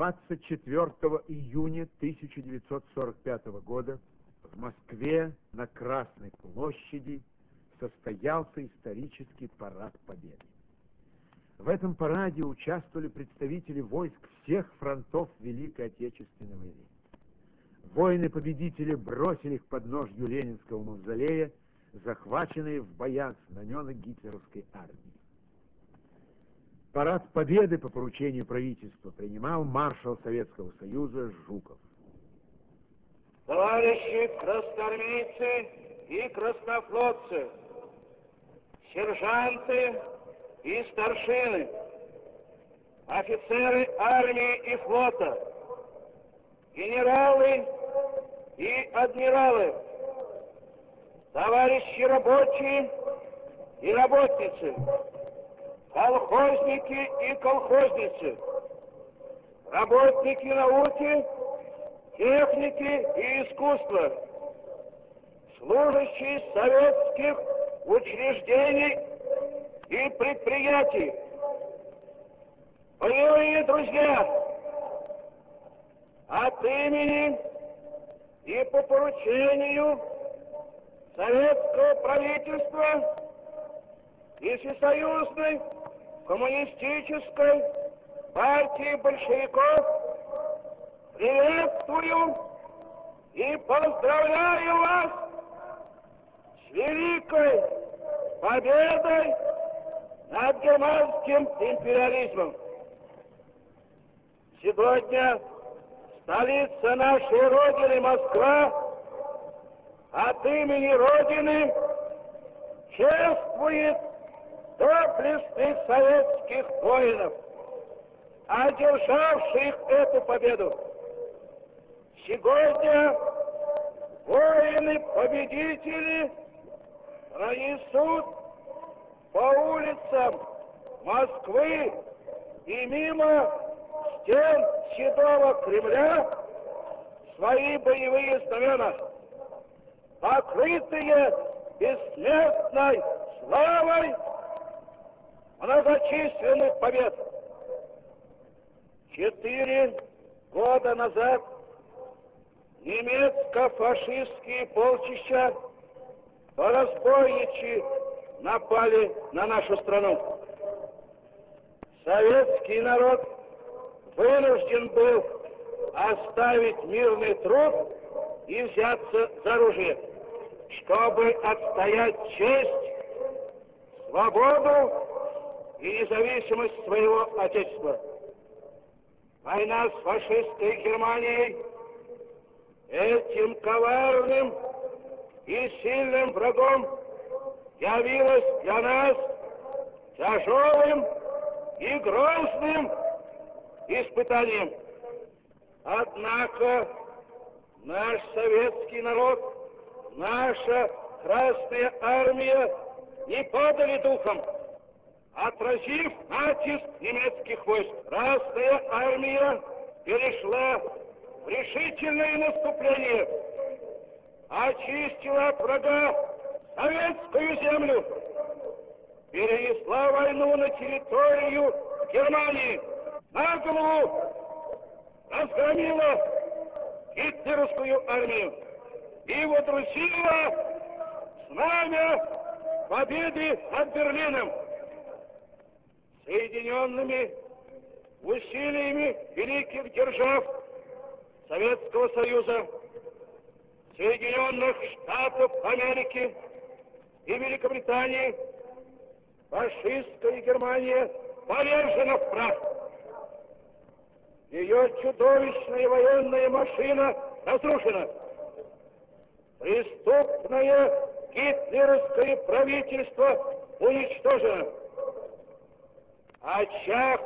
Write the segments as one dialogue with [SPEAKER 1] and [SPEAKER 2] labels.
[SPEAKER 1] 24 июня 1945 года в Москве на Красной площади состоялся исторический парад Победы. В этом параде участвовали представители войск всех фронтов Великой Отечественной войны. Воины-победители бросили к подножью Ленинского мавзолея захваченные в боях знамена гитлеровской армии. Парад Победы по поручению правительства принимал маршал Советского Союза Жуков.
[SPEAKER 2] Товарищи красноармейцы и краснофлотцы, сержанты и старшины, офицеры армии и флота, генералы и адмиралы, товарищи рабочие и работницы, колхозники и колхозницы, работники науки, техники и искусства, служащие советских учреждений и предприятий. Боевые друзья, от имени и по поручению советского правительства и Всесоюзной коммунистической партии большевиков приветствую и поздравляю вас с великой победой над германским империализмом. Сегодня столица нашей Родины, Москва, от имени Родины чествует доблестных советских воинов, одержавших эту победу. Сегодня воины-победители пронесут по улицам Москвы и мимо стен Седого Кремля свои боевые знамена, покрытые бессмертной славой многочисленных побед. 4 года назад немецко-фашистские полчища по-разбойничьи напали на нашу страну. Советский народ вынужден был оставить мирный труд и взяться за оружие, чтобы отстоять честь, свободу и независимость своего Отечества. Война с фашистской Германией этим коварным и сильным врагом явилась для нас тяжелым и грозным испытанием. Однако наш советский народ, наша Красная Армия не падали духом. Отразив натиск немецких войск, Красная Армия перешла в решительное наступление, очистила от врага советскую землю, перенесла войну на территорию Германии, наголову разгромила гитлеровскую армию и водрузила знамя победы над Берлином. Соединенными усилиями великих держав Советского Союза, Соединенных Штатов Америки и Великобритании фашистская Германия повержена в прах. Ее чудовищная военная машина разрушена. Преступное гитлеровское правительство уничтожено. Очаг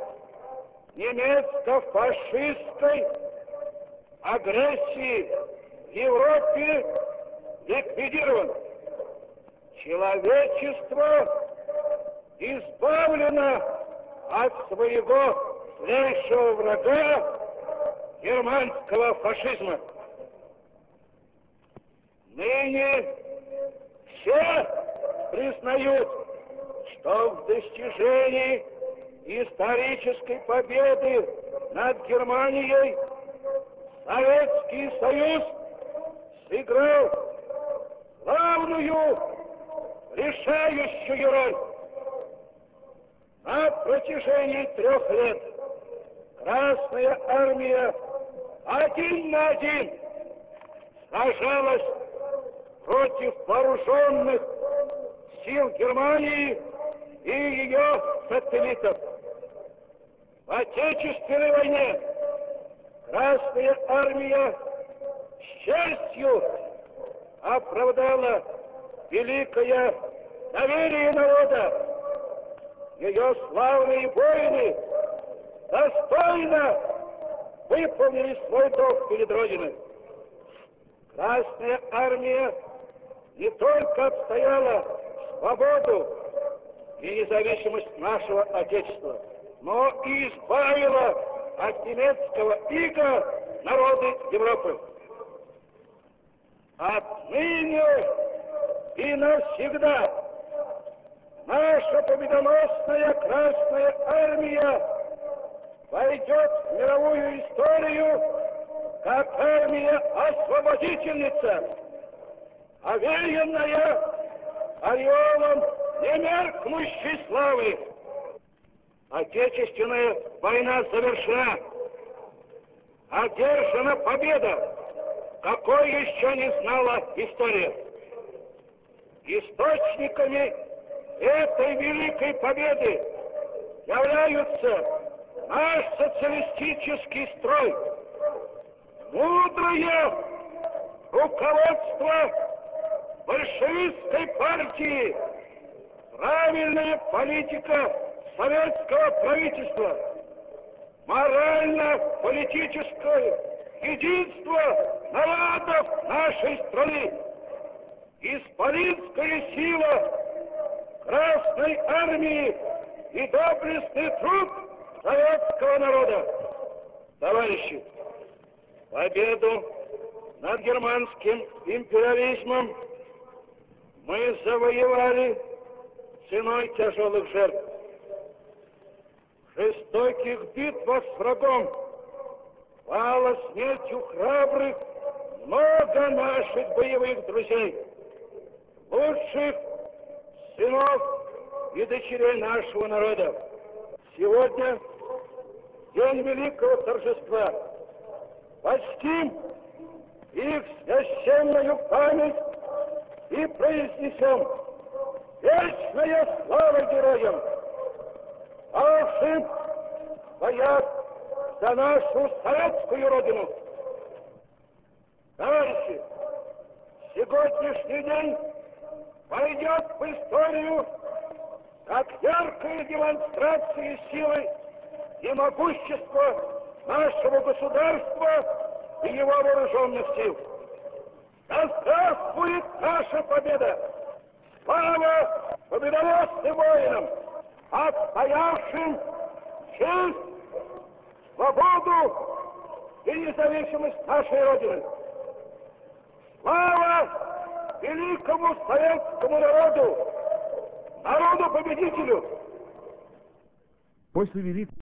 [SPEAKER 2] немецко-фашистской агрессии в Европе ликвидирован. Человечество избавлено от своего злейшего врага германского фашизма. Ныне все признают, что в достижении исторической победы над Германией Советский Союз сыграл главную, решающую роль. На протяжении 3 лет Красная Армия один на один сражалась против вооруженных сил Германии и ее сателлитов. В Отечественной войне Красная Армия с честью оправдала великое доверие народа. Ее славные воины достойно выполнили свой долг перед Родиной. Красная Армия не только отстояла свободу и независимость нашего Отечества, но и избавила от немецкого ига народы Европы. Отныне и навсегда наша победоносная Красная Армия войдет в мировую историю как армия-освободительница, овеянная ореолом немеркнущей славы. Отечественная война завершена. Одержана победа, какой еще не знала история. Источниками этой великой победы являются наш социалистический строй, мудрое руководство большевистской партии, правильная политика советского правительства, морально-политическое единство народов нашей страны, исполинская сила Красной Армии и доблестный труд советского народа. Товарищи, победу над германским империализмом мы завоевали ценой тяжелых жертв. В жестоких битвах с врагом пало смертью храбрых много наших боевых друзей, лучших сынов и дочерей нашего народа. Сегодня день великого торжества. Почтим их священную память и произнесем вечная слава героям, павшим в боях за нашу советскую родину. Товарищи, сегодняшний день войдет в историю как яркая демонстрация силы и могущества нашего государства и его вооруженных сил. Да здравствует наша победа! Слава победоносным воинам, отстоявшим честь, свободу и независимость нашей Родины! Слава великому советскому народу, народу-победителю!
[SPEAKER 1] После великого